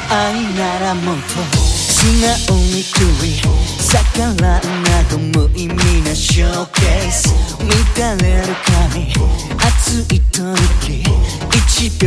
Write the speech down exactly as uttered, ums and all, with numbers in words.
愛ならもっと素直に食い逆らうなど無意味なショーケース乱れる髪熱い吐息いちびょう